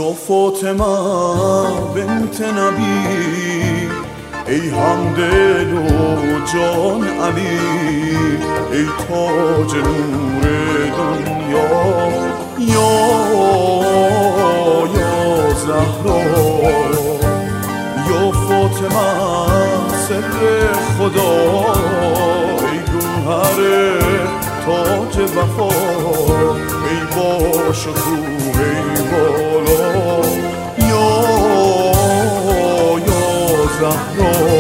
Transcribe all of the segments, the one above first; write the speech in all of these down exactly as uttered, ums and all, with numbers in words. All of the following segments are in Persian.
یا فاطمه بنت نبی، ای همدل و جان علی، ای تاج نور دنیا، یا یا زهرا، یا فاطمه سر خدا، ای گوهر تاج وفا، ای با شکوه ای بالا، یا یا زهرا.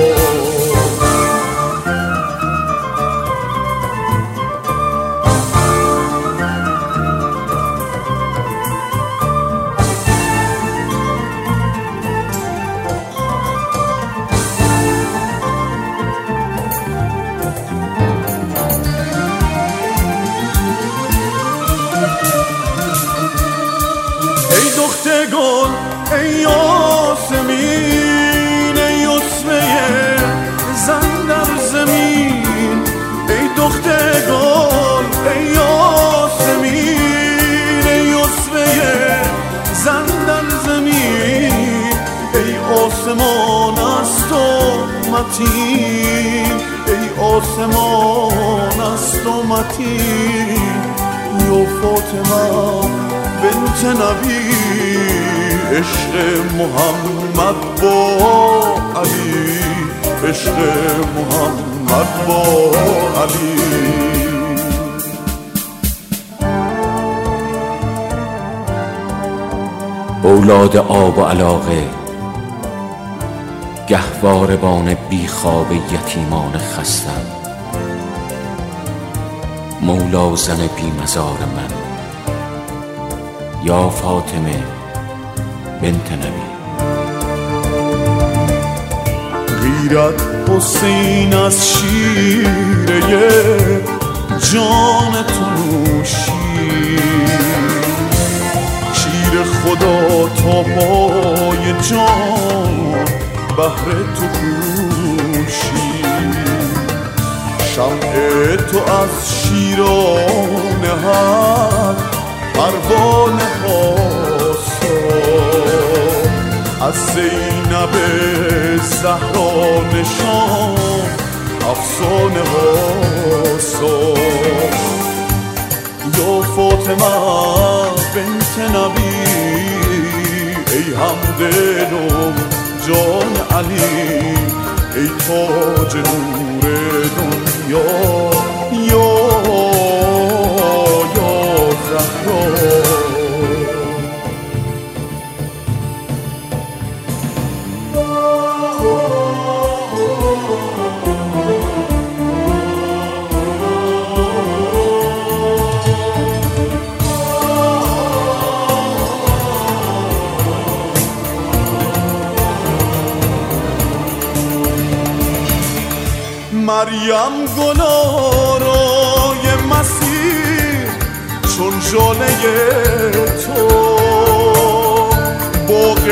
ای دختر گل ای یاسمین، ای اسوه زن در زمین، ای دختر گل ای یاسمین، ای اسوه زن در زمین، ای آسمان است و متین، ای آسمان است و متین، یا فاطمه بنت نبی، عشق محمد با علی، عشق محمد با علی. اولاد آب و علاقه، گهواربان بیخواب یتیمان خستم، مولا زن بی مزار من، یا فاطمه بنت نبی. غیرت حسین از شیره جان تو نوشی، شیر خدا تا پای جان بهر تو کوشی، شمع تو از شیران حق پروانه هاسا، از زینب زهرا نشان افسانه هاسا، یا فاطمه بنت نبی، ای همدل و جان علی، ای تاج نور دنیا، یا یا زهرا. مریم گلارای مسیح چون ژاله تو، باغ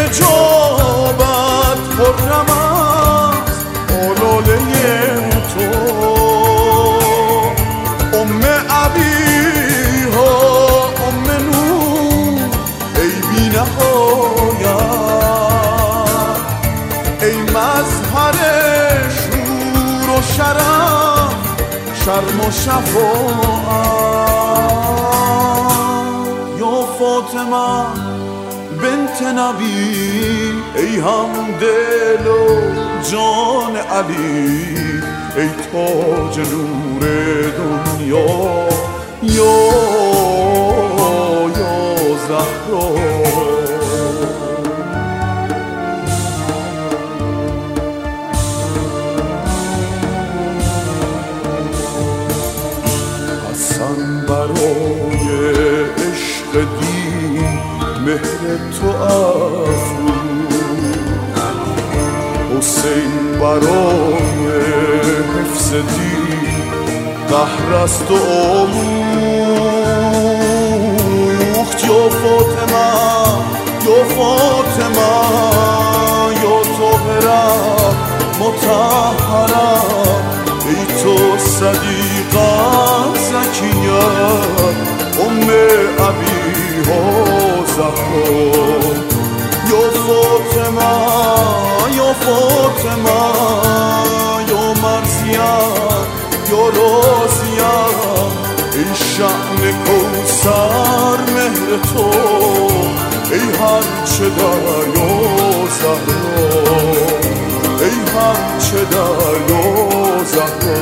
نجابت خرم است آلاله تو، ام ابیها ام نور ای بی نهایت، ای مظهر شور و شرف شرم و شفاعت، یا فاطمه بنت نبی، ای همدل و جان علی، ای تاج نور دنیا، یا یا زهرا. حسن برای عشق دین مهر تو افروز، حسین برای حفظ دین قهر است و آموخت، یا فاطمه یا فاطمه یا طاهره مطهره، ای تو صدیقه زکیه ام ابیها زهرا. فاطمه یا مرزیم یا رازیم ای شأن کوثر مهر تو ای هرچه دریا زهرا ای هرچه دریا زهرا